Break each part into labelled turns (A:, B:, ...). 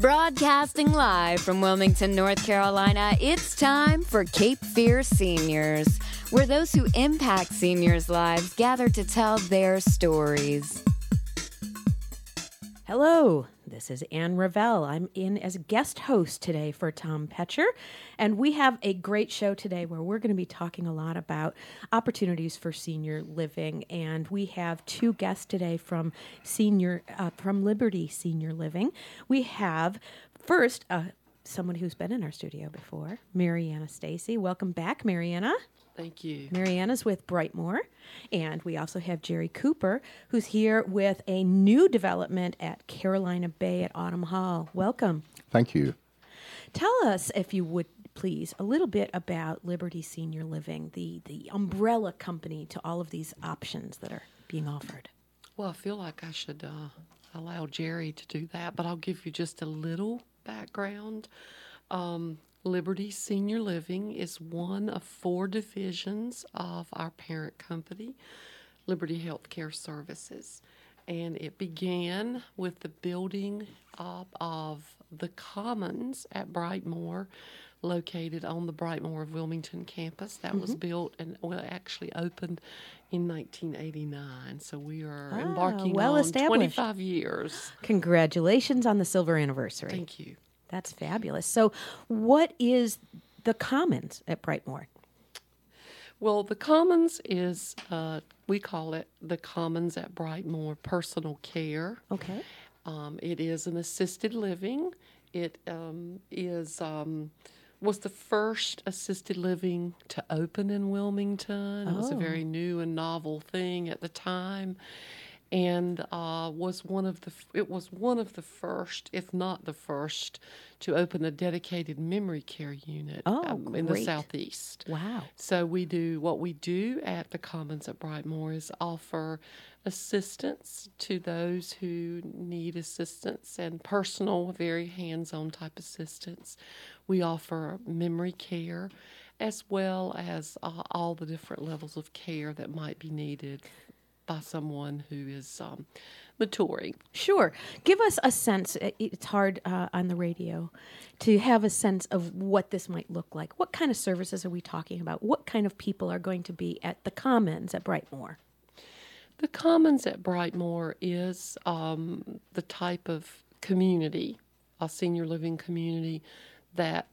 A: Broadcasting live from Wilmington, North Carolina, it's time for Cape Fear Seniors, where those who impact seniors' lives gather to tell their stories.
B: Hello, this is Ann Ravel. I'm in as a guest host today for Tom Petcher, and we have a great show today where we're going to be talking a lot about opportunities for senior living, and we have two guests today from Liberty Senior Living. We have first someone who's been in our studio before, Mariana Stacy. Welcome back, Mariana.
C: Thank you.
B: Mariana's with Brightmoor, and we also have Jerry Cooper, who's here with a new development at Carolina Bay at Autumn Hall. Welcome.
D: Thank you.
B: Tell us, if you would please, a little bit about Liberty Senior Living, the umbrella company to all of these options that are being offered.
C: Well, I feel like I should allow Jerry to do that, but I'll give you just a little background. Liberty Senior Living is one of four divisions of our parent company, Liberty Healthcare Services. And it began with the building up of the Commons at Brightmoor, located on the Brightmoor of Wilmington campus. That was built and actually opened in 1989. So we are embarking on 25 years.
B: Congratulations on the silver anniversary.
C: Thank you.
B: That's fabulous. So what is the Commons at Brightmoor?
C: Well, the Commons is, we call it the Commons at Brightmoor Personal Care.
B: Okay.
C: It is an assisted living. It was the first assisted living to open in Wilmington. It was a very new and novel thing at the time. And was one of the first, if not the first, to open a dedicated memory care unit in the Southeast.
B: Wow. So
C: what we do at the Commons at Brightmoor is offer assistance to those who need assistance and personal, very hands-on type assistance. We offer memory care as well as all the different levels of care that might be needed by someone who is maturing.
B: Sure. Give us a sense. It's hard on the radio to have a sense of what this might look like. What kind of services are we talking about? What kind of people are going to be at the Commons at Brightmoor?
C: The Commons at Brightmoor is the type of community, a senior living community, that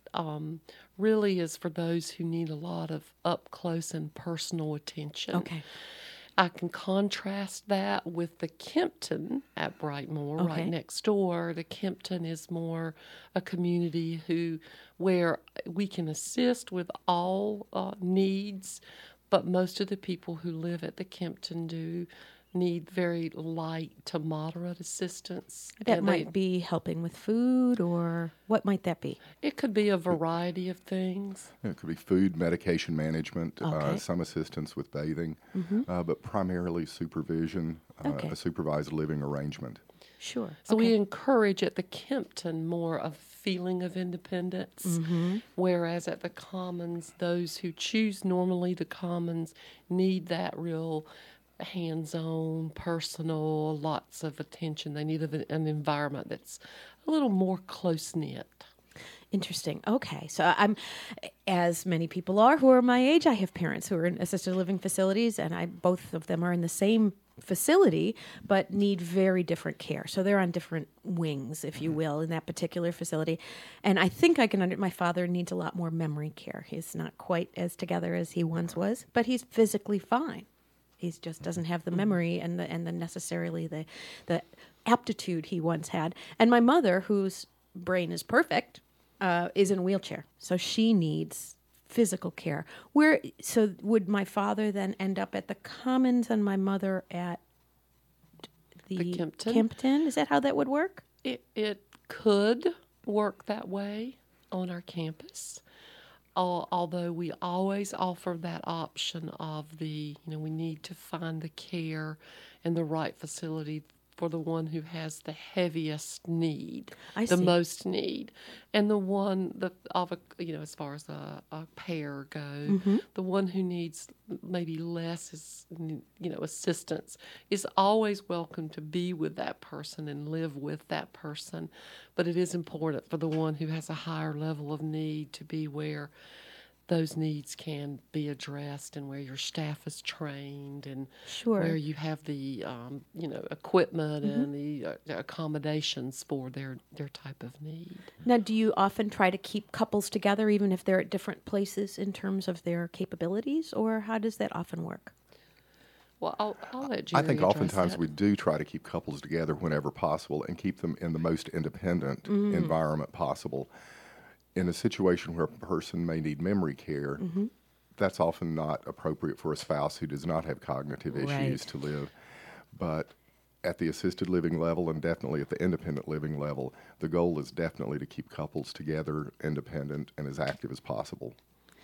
C: really is for those who need a lot of up-close and personal attention.
B: Okay.
C: I can contrast that with the Kempton at Brightmoor, right next door. The Kempton is more a community where we can assist with all needs, but most of the people who live at the Kempton need very light to moderate assistance.
B: That might be helping with food, or what might that be?
C: It could be a variety of things.
D: It could be food, medication management, some assistance with bathing, but primarily supervision, a supervised living arrangement.
B: Sure.
C: So we encourage at the Kempton more of feeling of independence, whereas at the Commons, those who choose normally the Commons need that real hands-on, personal, lots of attention. They need an environment that's a little more close-knit.
B: Interesting. Okay. So I'm, as many people are who are my age, I have parents who are in assisted living facilities, and both of them are in the same facility, but need very different care. So they're on different wings, if you will, in that particular facility. And I think my father needs a lot more memory care. He's not quite as together as he once was, but he's physically fine. He just doesn't have the memory and the necessarily the aptitude he once had. And my mother, whose brain is perfect, is in a wheelchair, so she needs physical care. So would my father then end up at the Commons and my mother at the Kempton? Is that how that would work?
C: It could work that way on our campus. Although we always offer that option of we need to find the care and the right facility for the one who has the heaviest need,
B: I
C: the
B: see.
C: most need, and the one as far as a pair go, the one who needs maybe less assistance is always welcome to be with that person and live with that person. But it is important for the one who has a higher level of need to be where those needs can be addressed and where your staff is trained and
B: Sure.
C: where you have the equipment and the accommodations for their type of need.
B: Now, do you often try to keep couples together even if they're at different places in terms of their capabilities, or how does that often work?
C: Well, I'll let Jerry
D: I think
C: address
D: oftentimes
C: that.
D: we do try to keep couples together whenever possible and keep them in the most independent environment possible. In a situation where a person may need memory care, that's often not appropriate for a spouse who does not have cognitive issues
B: Right.
D: to live. But at the assisted living level and definitely at the independent living level, the goal is definitely to keep couples together, independent, and as active as possible.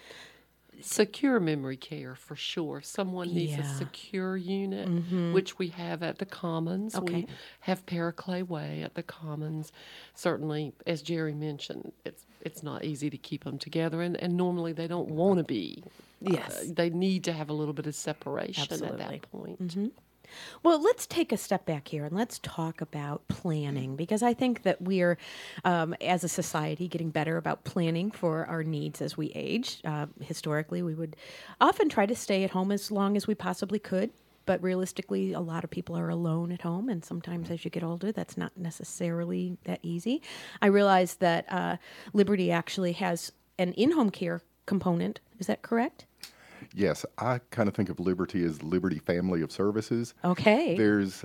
C: Secure memory care for sure. If someone needs a
B: Yeah.
C: secure unit, which we have at the Commons,
B: Okay.
C: we have Paraclay Way at the Commons. Certainly, as Jerry mentioned, it's not easy to keep them together, and normally they don't want to be.
B: Yes.
C: They need to have a little bit of separation at
B: Absolutely.
C: that point.
B: Well, let's take a step back here and let's talk about planning, because I think that we're, as a society, getting better about planning for our needs as we age. Historically, we would often try to stay at home as long as we possibly could. But realistically, a lot of people are alone at home, and sometimes as you get older, that's not necessarily that easy. I realize that Liberty actually has an in-home care component. Is that correct?
D: Yes, I kind of think of Liberty as Liberty family of services.
B: Okay.
D: There's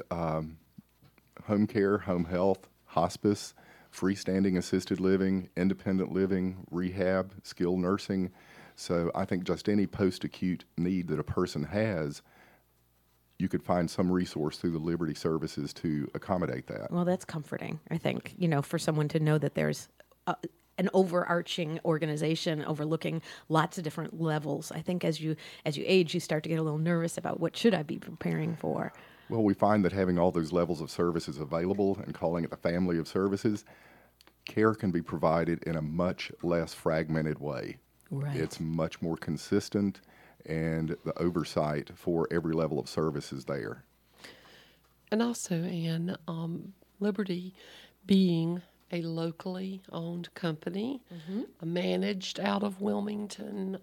D: home care, home health, hospice, freestanding assisted living, independent living, rehab, skilled nursing. So I think just any post-acute need that a person has, you could find some resource through the Liberty services to accommodate that.
B: Well, that's comforting, I think, for someone to know that there's an overarching organization overlooking lots of different levels. I think as you age, you start to get a little nervous about what should I be preparing for.
D: Well, we find that having all those levels of services available and calling it the family of services, care can be provided in a much less fragmented way.
B: Right.
D: It's much more consistent, and the oversight for every level of service is there.
C: And also, Anne, Liberty being a locally owned company, managed out of Wilmington,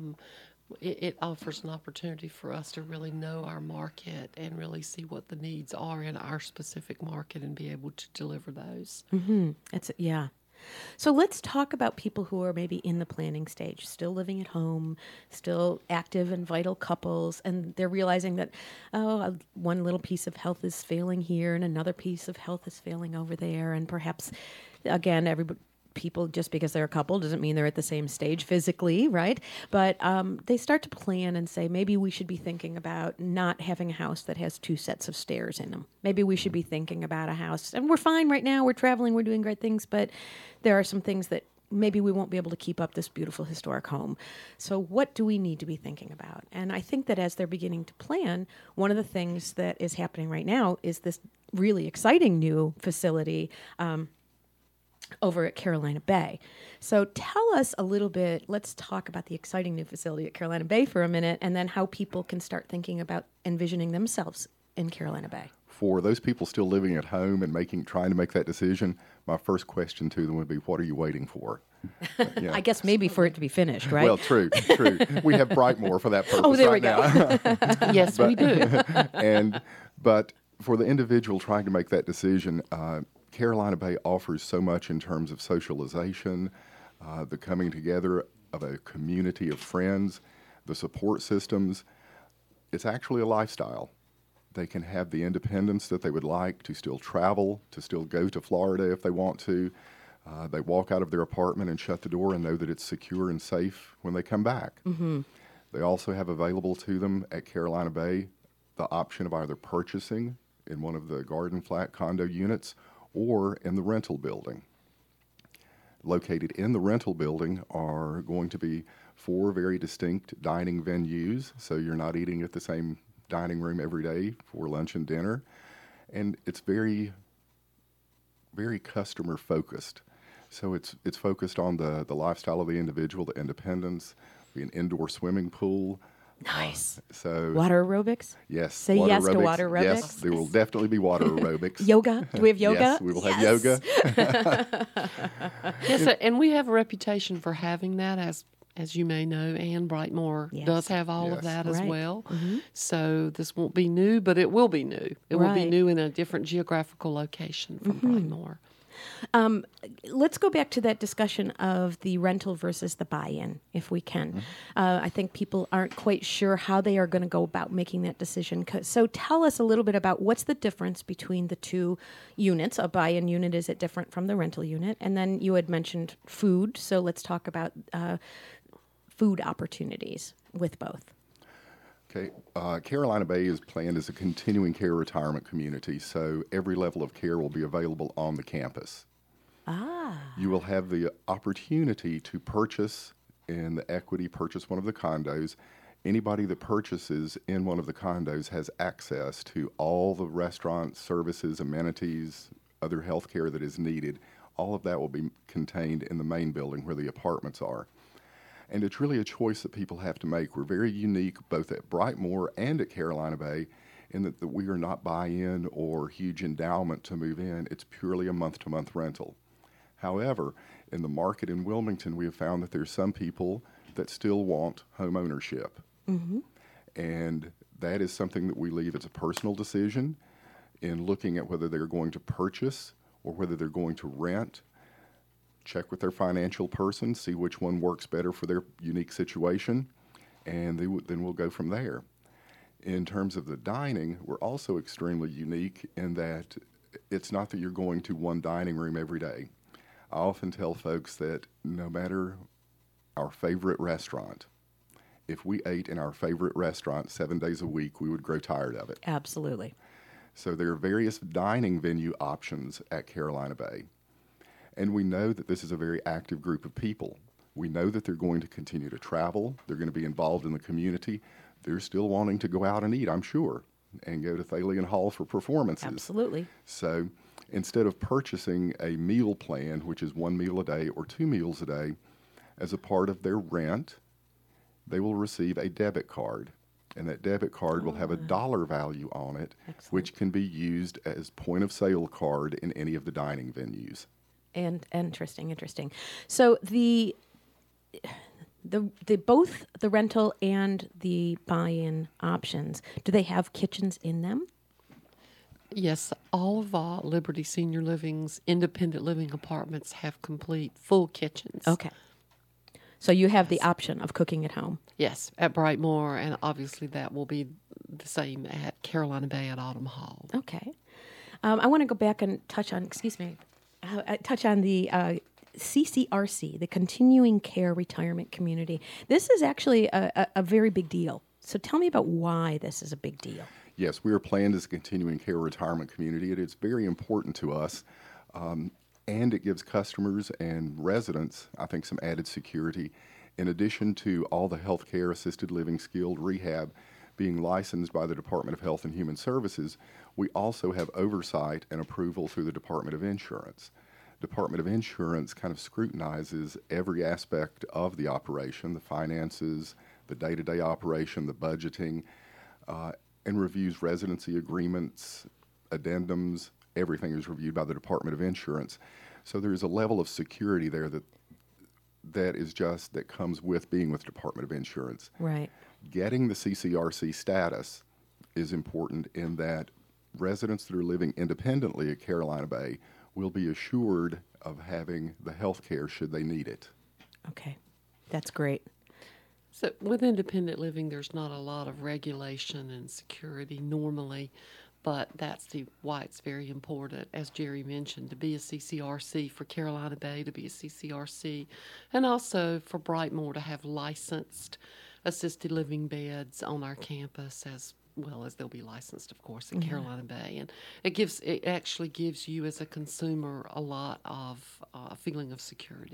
C: it offers an opportunity for us to really know our market and really see what the needs are in our specific market and be able to deliver those.
B: Yeah. So let's talk about people who are maybe in the planning stage, still living at home, still active and vital couples, and they're realizing that, one little piece of health is failing here and another piece of health is failing over there. And perhaps, again, people, just because they're a couple doesn't mean they're at the same stage physically, right? But they start to plan and say, maybe we should be thinking about not having a house that has 2 sets of stairs in them. Maybe we should be thinking about a house, and we're fine right now, we're traveling, we're doing great things, but there are some things that maybe we won't be able to keep up this beautiful historic home. So what do we need to be thinking about? And I think that as they're beginning to plan, one of the things that is happening right now is this really exciting new facility over at Carolina Bay. So tell us a little bit, let's talk about the exciting new facility at Carolina Bay for a minute, and then how people can start thinking about envisioning themselves in Carolina Bay.
D: For those people still living at home and trying to make that decision, my first question to them would be, what are you waiting for?
B: I guess maybe for it to be finished, right?
D: Well, true. We have Brightmoor for that purpose
B: Oh, there
D: right
B: we go.
D: now.
C: Yes, we do.
D: But for the individual trying to make that decision, Carolina Bay offers so much in terms of socialization, the coming together of a community of friends, the support systems. It's actually a lifestyle. They can have the independence that they would like to still travel, to still go to Florida if they want to. They walk out of their apartment and shut the door and know that it's secure and safe when they come back. Mm-hmm. They also have available to them at Carolina Bay the option of either purchasing in one of the garden flat condo units or in the rental building. Located in the rental building are going to be 4 very distinct dining venues, so you're not eating at the same dining room every day for lunch and dinner. and it's very, very customer focused. So it's focused on the lifestyle of the individual, the independence, be an indoor swimming pool.
B: Nice.
D: So
B: Water aerobics?
D: yes,
B: Say
D: water
B: yes to
D: aerobics.
B: water aerobics.
D: Yes, there will definitely be water aerobics.
B: Yoga? Do we have yoga?
D: Yes, we will have
B: Yes.
D: yoga.
C: Yes, and we have a reputation for having that, as you may know. Ann Brightmore
B: Yes.
C: does have all
D: Yes.
C: of that as
B: Right.
C: well. So this won't be new, but it will be new. It will be
B: Right.
C: new in a different geographical location from Brightmore.
B: Let's go back to that discussion of the rental versus the buy-in, if we can. I think people aren't quite sure how they are going to go about making that decision. So tell us a little bit about what's the difference between the two units. A buy-in unit, is it different from the rental unit? And then you had mentioned food, so let's talk about food opportunities with both.
D: Okay, Carolina Bay is planned as a continuing care retirement community, so every level of care will be available on the campus. You will have the opportunity to purchase in the equity, purchase one of the condos. Anybody that purchases in one of the condos has access to all the restaurant services, amenities, other health care that is needed. All of that will be contained in the main building where the apartments are. And it's really a choice that people have to make. We're very unique both at Brightmore and at Carolina Bay in that we are not buy-in or huge endowment to move in. It's purely a month-to-month rental. However, in the market in Wilmington, we have found that there's some people that still want home ownership. And that is something that we leave as a personal decision in looking at whether they're going to purchase or whether they're going to rent. Check with their financial person, see which one works better for their unique situation, and then we'll go from there. In terms of the dining, we're also extremely unique in that it's not that you're going to one dining room every day. I often tell folks that no matter our favorite restaurant, if we ate in our favorite restaurant 7 days a week, we would grow tired of it.
B: Absolutely.
D: So there are various dining venue options at Carolina Bay. And we know that this is a very active group of people. We know that they're going to continue to travel. They're going to be involved in the community. They're still wanting to go out and eat, I'm sure, and go to Thalian Hall for performances.
B: Absolutely.
D: So instead of purchasing a meal plan, which is 1 meal a day or 2 meals a day, as a part of their rent, they will receive a debit card. And that debit card will have a dollar value on it,
B: Excellent.
D: which can be used as point of sale card in any of the dining venues.
B: And interesting. So the both the rental and the buy-in options, do they have kitchens in them?
C: Yes, all of Liberty Senior Living's independent living apartments have complete full kitchens.
B: Okay. So you have the option of cooking at home.
C: Yes, at Brightmore, and obviously that will be the same at Carolina Bay at Autumn Hall.
B: Okay. I want to go back and touch on the CCRC, the Continuing Care Retirement Community. This is actually a very big deal. So tell me about why this is a big deal.
D: Yes, we are planned as a continuing care retirement community. It is very important to us, and it gives customers and residents, I think, some added security. In addition to all the healthcare, assisted living, skilled rehab being licensed by the Department of Health and Human Services, we also have oversight and approval through the Department of Insurance. Department of Insurance kind of scrutinizes every aspect of the operation, the finances, the day-to-day operation, the budgeting, and reviews residency agreements, addendums. Everything is reviewed by the Department of Insurance. So there's a level of security there that comes with being with the Department of Insurance.
B: Right.
D: Getting the CCRC status is important in that residents that are living independently at Carolina Bay will be assured of having the health care should they need it.
B: Okay. That's great.
C: So with independent living, there's not a lot of regulation and security normally, but that's why it's very important, as Jerry mentioned, to be a CCRC for Carolina Bay, to be a CCRC, and also for Brightmore to have licensed assisted living beds on our campus, as well as they'll be licensed, of course, at Carolina Bay. And it actually gives you as a consumer a lot of feeling of security.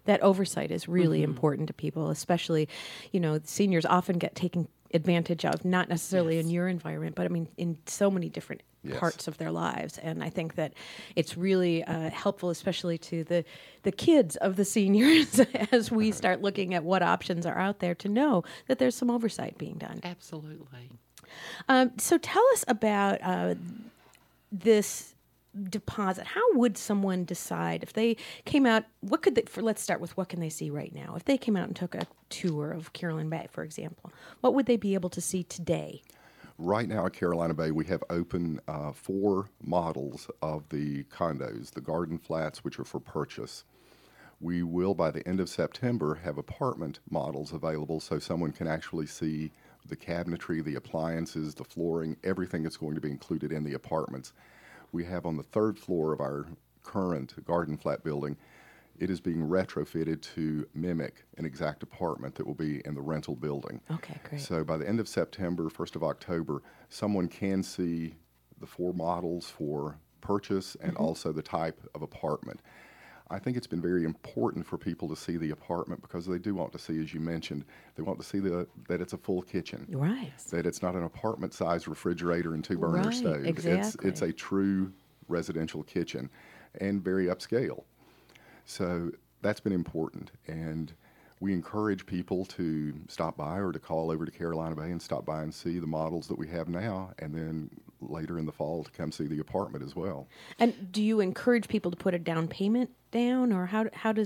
B: That oversight is really important to people, especially, seniors often get taken advantage of, not necessarily in your environment, but I mean, in so many different parts of their lives. And I think that it's really helpful, especially to the kids of the seniors, as we start looking at what options are out there, to know that there's some oversight being done.
C: Absolutely.
B: So tell us about this deposit. How would someone decide if they came out? Let's start with what can they see right now? If they came out and took a tour of Carolina Bay, for example, what would they be able to see today?
D: Right now at Carolina Bay, we have open 4 models of the condos, the garden flats, which are for purchase. We will, by the end of September, have apartment models available so someone can actually see the cabinetry, the appliances, the flooring, everything that's going to be included in the apartments. We have on the 3rd floor of our current garden flat building, it is being retrofitted to mimic an exact apartment that will be in the rental building.
B: Okay, great.
D: So by the end of September, 1st of October, someone can see the 4 models for purchase and also the type of apartment. I think it's been very important for people to see the apartment because they do want to see, as you mentioned, they want to see that it's a full kitchen.
B: Right.
D: That it's not an apartment-sized refrigerator and 2-burner
B: Right,
D: stove.
B: exactly.
D: It's a true residential kitchen and very upscale. So that's been important. And we encourage people to stop by or to call over to Carolina Bay and stop by and see the models that we have now, and then later in the fall to come see the apartment as well.
B: And do you encourage people to put a down payment down, or how do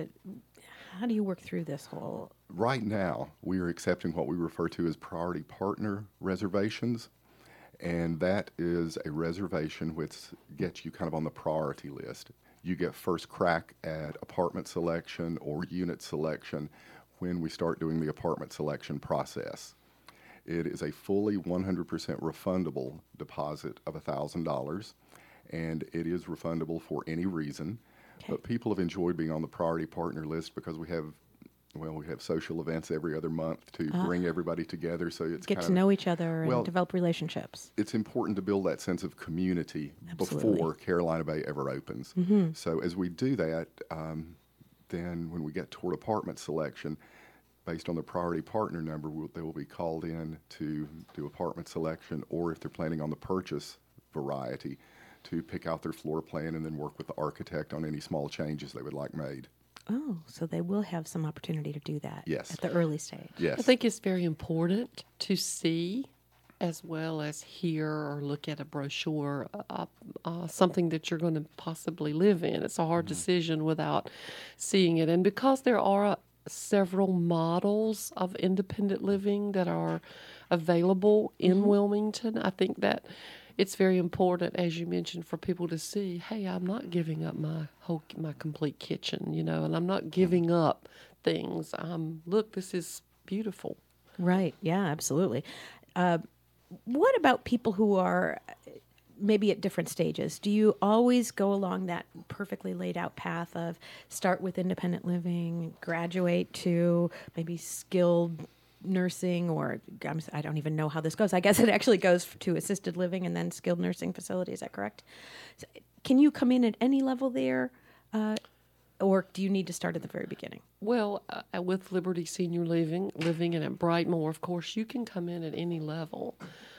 B: you work through this whole?
D: Right now, we are accepting what we refer to as priority partner reservations, and that is a reservation which gets you kind of on the priority list. You get first crack at apartment selection or unit selection when we start doing the apartment selection process. It is a fully 100% refundable deposit of $1,000, and it is refundable for any reason. Okay. But people have enjoyed being on the priority partner list because we have social events every other month to bring everybody together. So it's
B: get to know each other and develop relationships.
D: It's important to build that sense of community before Carolina Bay ever opens. So as we do that, then when we get toward apartment selection, based on the priority partner number, they will be called in to do apartment selection, or if they're planning on the purchase variety, to pick out their floor plan and then work with the architect on any small changes they would like made.
B: Oh, so they will have some opportunity to do that
D: at
B: the early stage.
D: Yes.
C: I think it's very important to see as well as hear or look at a brochure, something that you're going to possibly live in. It's a hard decision without seeing it. And because there are several models of independent living that are available in Wilmington, I think that it's very important, as you mentioned, for people to see, hey, I'm not giving up my complete kitchen, and I'm not giving up things. Look, this is beautiful.
B: Right. Yeah, absolutely. What about people who are maybe at different stages? Do you always go along that perfectly laid out path of start with independent living, graduate to maybe skilled nursing, or I don't even know how this goes. I guess it actually goes to assisted living and then skilled nursing facility. Is that correct? So, can you come in at any level there, or do you need to start at the very beginning?
C: Well, with Liberty Senior Living and at Brightmoor, of course, you can come in at any level.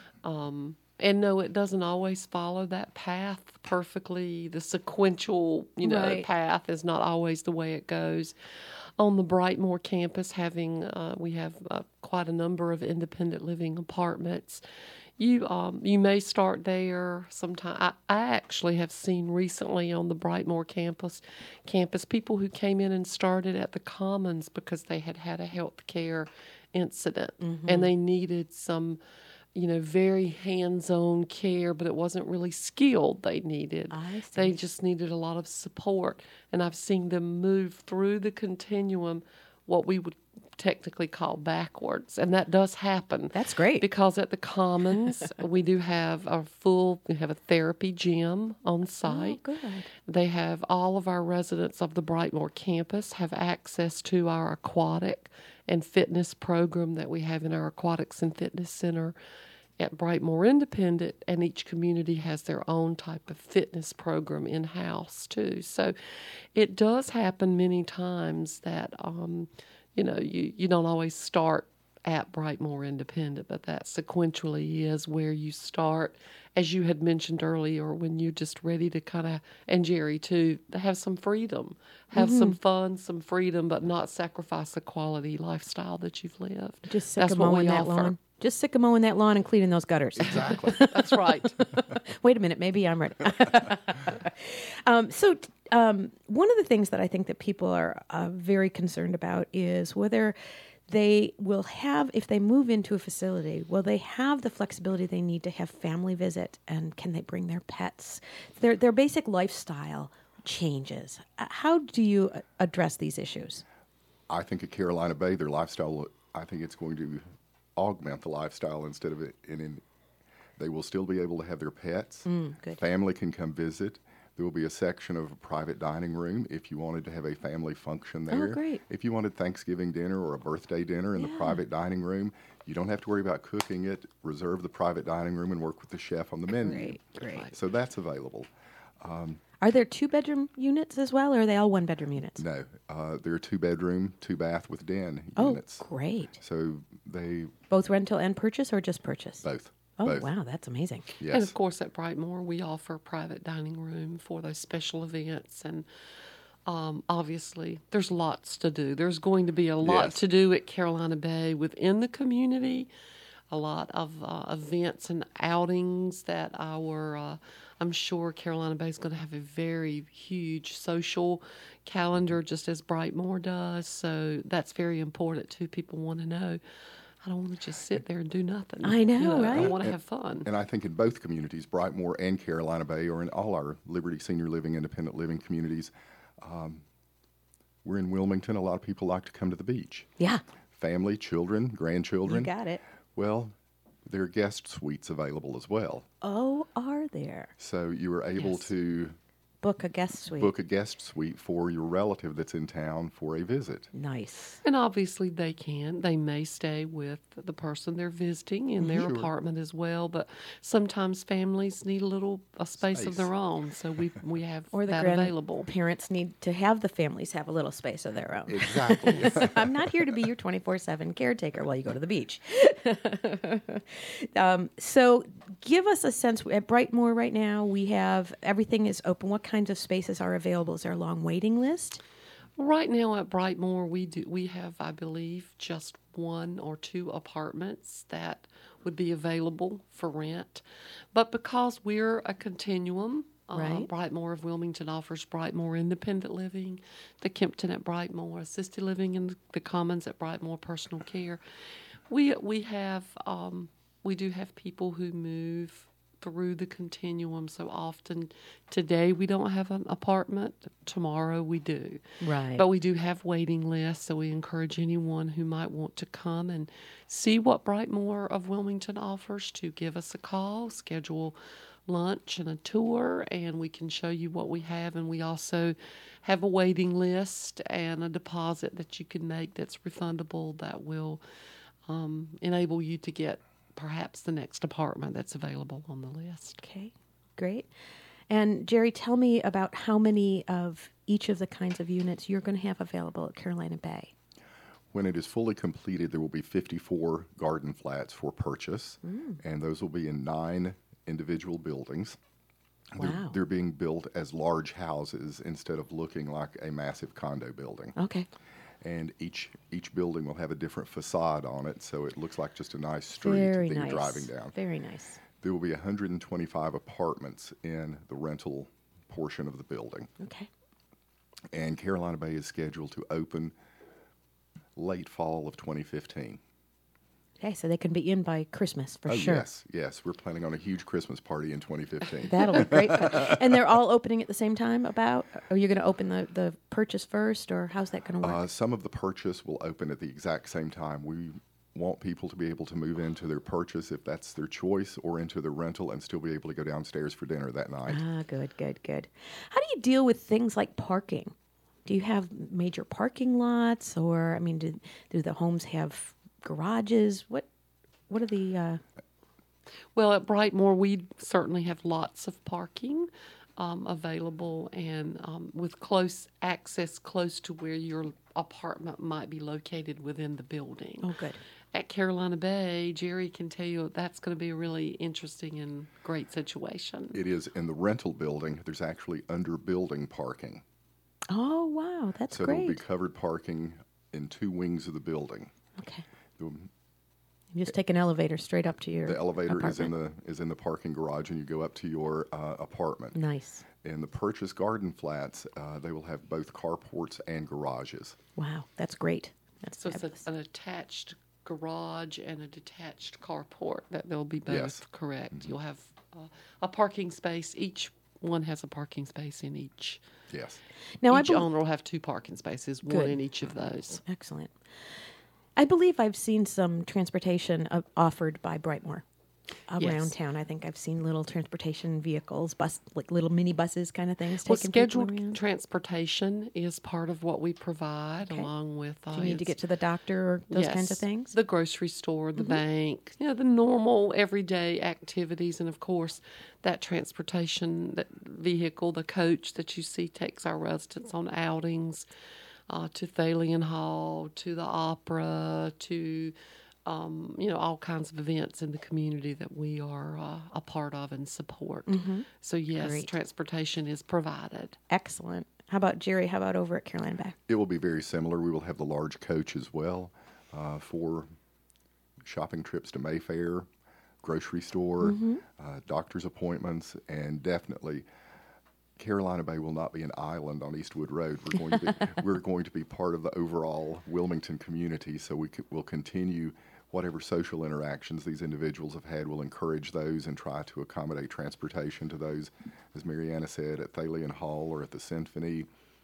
C: And no, it doesn't always follow that path perfectly. The sequential, path is not always the way it goes. On the Brightmoor campus, we have quite a number of independent living apartments. You may start there sometime. I actually have seen recently on the Brightmoor campus people who came in and started at the Commons because they had a health care incident and they needed some very hands-on care, but it wasn't really skilled they needed. They just needed a lot of support. And I've seen them move through the continuum, what we would technically call backwards. And that does happen.
B: That's great.
C: Because at the Commons, we have a therapy gym on site.
B: Oh, good.
C: They have all of our residents of the Brightmoor campus have access to our aquatic and fitness program that we have in our aquatics and fitness center. at Brightmoor Independent, and each community has their own type of fitness program in-house too. So it does happen many times that, you don't always start at Brightmoor Independent, but that sequentially is where you start, as you had mentioned earlier, when you're just ready to kind of, and Jerry too, to have some freedom, have some fun, some freedom, but not sacrifice the quality lifestyle that you've lived.
B: Just sick
C: That's
B: of
C: what
B: mowing
C: we
B: that
C: offer.
B: lawn. Just sick of mowing that lawn and cleaning those gutters.
D: Exactly.
C: That's right.
B: Wait a minute, maybe I'm ready. One of the things that I think that people are very concerned about is whether they will have, if they move into a facility, will they have the flexibility they need to have family visit, and can they bring their pets? Their basic lifestyle changes. How do you address these issues?
D: I think at Carolina Bay, their lifestyle, I think it's going to augment the lifestyle instead of it. They will still be able to have their pets.
B: Good.
D: Family can come visit. There will be a section of a private dining room if you wanted to have a family function there.
B: great.
D: If you wanted Thanksgiving dinner or a birthday dinner in the private dining room, you don't have to worry about cooking it. Reserve the private dining room and work with the chef on the menu.
B: Great.
D: So that's available.
B: Are there 2-bedroom units as well, or are they all 1-bedroom units?
D: No, they're 2-bedroom, 2-bath with den
B: Oh,
D: units.
B: great.
D: So they
B: Both rental and purchase, or just purchase?
D: both.
B: Oh,
D: both.
B: wow, that's amazing.
D: Yes.
C: And of course, at Brightmoor, we offer private dining room for those special events. And obviously, there's lots to do. There's going to be a lot
D: Yes.
C: to do at Carolina Bay within the community, a lot of events and outings that I'm sure Carolina Bay is going to have a very huge social calendar, just as Brightmoor does. So that's very important, too. People want to know. I don't want to just sit there and do nothing.
B: I know,
C: I
B: right?
C: want to have fun.
D: And I think in both communities, Brightmoor and Carolina Bay, or in all our Liberty Senior Living, Independent Living communities, we're in Wilmington. A lot of people like to come to the beach.
B: Yeah,
D: Family, children, grandchildren.
B: you got it.
D: Well, there are guest suites available as well.
B: Oh, are there?
D: So you are able
C: Yes.
D: to
B: Book a guest suite.
D: book a guest suite for your relative that's in town for a visit.
B: Nice.
C: And obviously they may stay with the person they're visiting in their
D: Sure.
C: apartment as well, but sometimes families need a space of
D: Space.
C: their own, so we have
B: Or the
C: that available.
B: grandparents need to have the families have a little space of their own.
D: Exactly.
B: I'm not here to be your 24/7 caretaker while you go to the beach. So give us a sense. At Brightmoor right now, we have everything is open. What kinds of spaces are available? Is there a long waiting list?
C: Right now at Brightmoor, we have, I believe, just 1 or 2 apartments that would be available for rent. But because we're a continuum,
B: Right.
C: Brightmoor of Wilmington offers Brightmoor Independent Living, the Kempton at Brightmoor Assisted Living, and the Commons at Brightmoor Personal Care. We do have people who move through the continuum so often. Today we don't have an apartment. Tomorrow we do.
B: Right.
C: But we do have waiting lists, so we encourage anyone who might want to come and see what Brightmoor of Wilmington offers to give us a call, schedule lunch and a tour, and we can show you what we have. And we also have a waiting list and a deposit that you can make that's refundable that will enable you to get perhaps the next apartment that's available on the list.
B: Okay, great. And Jerry, tell me about how many of each of the kinds of units you're going to have available at Carolina Bay.
D: When it is fully completed, there will be 54 garden flats for purchase, and those will be in 9 individual buildings.
B: Wow.
D: They're being built as large houses instead of looking like a massive condo building.
B: Okay.
D: And each building will have a different facade on it, so it looks like just a nice street
B: Very
D: that
B: nice.
D: you're driving down.
B: Very nice.
D: There will be 125 apartments in the rental portion of the building.
B: Okay.
D: And Carolina Bay is scheduled to open late fall of 2015.
B: Okay, so they can be in by Christmas for sure.
D: Yes. We're planning on a huge Christmas party in 2015.
B: That'll be great. And they're all opening at the same time about? Are you going to open the purchase first, or how's that going to work?
D: Some of the purchase will open at the exact same time. We want people to be able to move into their purchase if that's their choice, or into their rental and still be able to go downstairs for dinner that night.
B: Good. How do you deal with things like parking? Do you have major parking lots, or, I mean, do the homes have garages? What are the
C: Well, at Brightmoor, we certainly have lots of parking available, and with close access close to where your apartment might be located within the building.
B: Oh, good.
C: At Carolina Bay, Jerry can tell you that's going to be a really interesting and great situation.
D: It is in the rental building. There's actually under building parking.
B: Oh, wow. That's
D: So
B: great.
D: there will be covered parking in 2 wings of the building.
B: Okay.
D: The,
B: You just take an elevator straight up to your
D: the elevator
B: apartment.
D: is in the parking garage, and you go up to your apartment.
B: Nice.
D: In the Purchase Garden Flats, they will have both carports and garages.
B: Wow. That's great. That's
C: So it's
B: fabulous.
C: an attached garage and a detached carport. That they'll be both
D: Yes.
C: correct. You'll have a parking space. Each one has a parking space in each.
D: Yes.
B: Now,
C: Each owner will have 2 parking spaces, one
B: Good.
C: in each of those.
B: Excellent. I believe I've seen some transportation offered by Brightmoor around
C: Yes.
B: town. I think I've seen little transportation vehicles, like little mini buses kind of things.
C: Well,
B: taking people
C: scheduled
B: around.
C: transportation is part of what we provide,
B: Okay.
C: along with.
B: Do you need to
C: it's-
B: get to the doctor or those kinds of
C: Yes,
B: things?
C: The grocery store, the bank, the normal everyday activities. And of course, that transportation, that vehicle, the coach that you see takes our residents on outings to Thalian Hall, to the opera, to, all kinds of events in the community that we are a part of and support. So, yes,
B: Great.
C: transportation is provided.
B: Excellent. How about Jerry? How about over at Carolina Bay?
D: It will be very similar. We will have the large coach as well for shopping trips to Mayfair, grocery store, doctor's appointments, and definitely Carolina Bay will not be an island on Eastwood Road. We're going to be part of the overall Wilmington community, so we'll continue whatever social interactions these individuals have had. We'll encourage those and try to accommodate transportation to those, as Mariana said, at Thalian Hall or at the Symphony.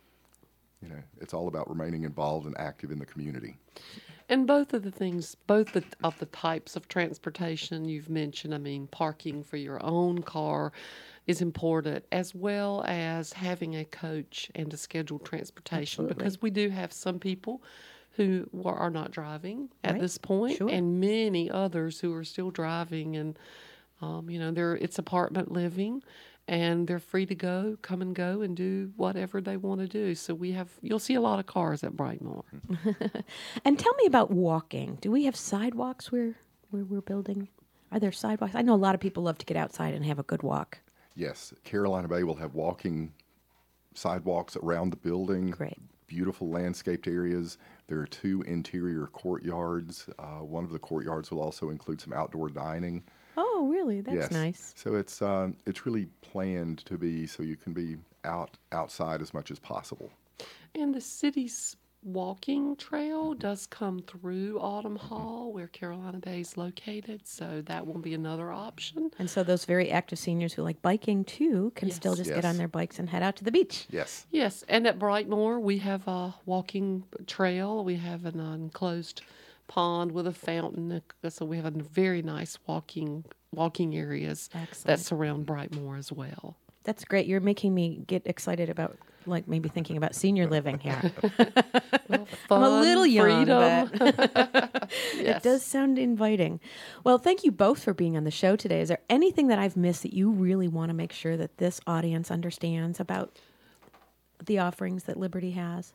D: It's all about remaining involved and active in the community.
C: And both of the types of transportation you've mentioned, parking for your own car is important, as well as having a coach and a scheduled transportation.
B: Absolutely.
C: Because we do have some people who are not driving at
B: Right.
C: this point,
B: Sure.
C: and many others who are still driving, and it's apartment living, and they're free to come and go and do whatever they want to do. So you'll see a lot of cars at Brightmoor.
B: And tell me about walking. Do we have sidewalks where we're building? Are there sidewalks? I know a lot of people love to get outside and have a good walk.
D: Yes, Carolina Bay will have walking sidewalks around the building.
B: Great.
D: Beautiful landscaped areas. There are 2 interior courtyards. One of the courtyards will also include some outdoor dining.
B: Oh, really? That's
D: Yes.
B: nice.
D: So it's really planned to be so you can be outside as much as possible.
C: And the city's walking trail does come through Autumn Hall, where Carolina Bay is located, so that will be another option.
B: And so those very active seniors who like biking too can still
C: Yes.
B: just
D: Yes.
B: get on their bikes and head out to the beach.
D: Yes.
C: Yes, and at Brightmoor, we have a walking trail. We have an enclosed pond with a fountain, so we have a very nice walking areas that
B: Excellent.
C: surround Brightmoor as well.
B: That's great. You're making me get excited about maybe thinking about senior living here.
C: Well,
B: I'm a little young,
C: freedom.
B: but
C: Yes.
B: it does sound inviting. Well, thank you both for being on the show today. Is there anything that I've missed that you really want to make sure that this audience understands about the offerings that Liberty has?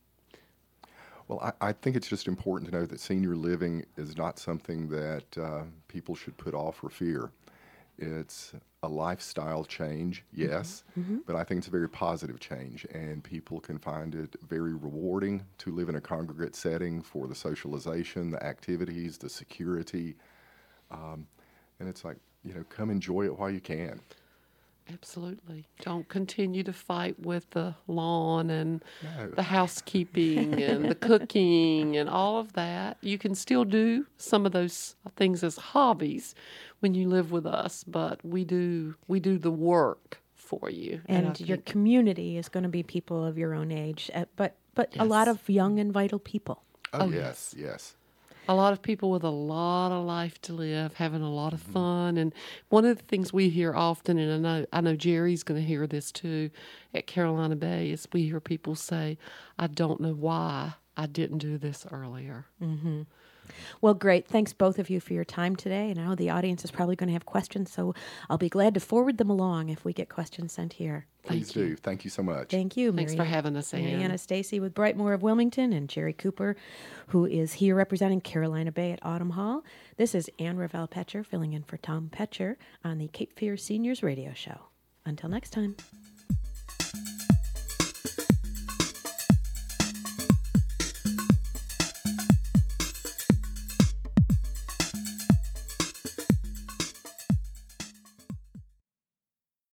D: Well, I think it's just important to know that senior living is not something that people should put off or fear. It's a lifestyle change, yes, but I think it's a very positive change, and people can find it very rewarding to live in a congregate setting for the socialization, the activities, the security, and it's like, come enjoy it while you can.
C: Absolutely. Don't continue to fight with the lawn and
D: No.
C: the housekeeping and the cooking and all of that. You can still do some of those things as hobbies when you live with us, but we do the work for you.
B: And
C: I
B: your
C: think-
B: community is going to be people of your own age, but a lot
C: Yes.
B: of young and vital people.
D: Oh,
C: Oh,
D: yes, yes.
C: a lot of people with a lot of life to live, having a lot of fun. And one of the things we hear often, and I know Jerry's going to hear this too at Carolina Bay, is we hear people say, I don't know why I didn't do this earlier.
B: Well, great. Thanks both of you for your time today. And I know the audience is probably going to have questions, so I'll be glad to forward them along if we get questions sent here.
D: Please do. Thank you so much.
B: Thank you.
C: Thanks for having us, Ann.
B: Mariana Stacy with Brightmoor of Wilmington and Jerry Cooper, who is here representing Carolina Bay at Autumn Hall. This is Ann Ravel Petcher filling in for Tom Petcher on the Cape Fear Seniors Radio Show. Until next time.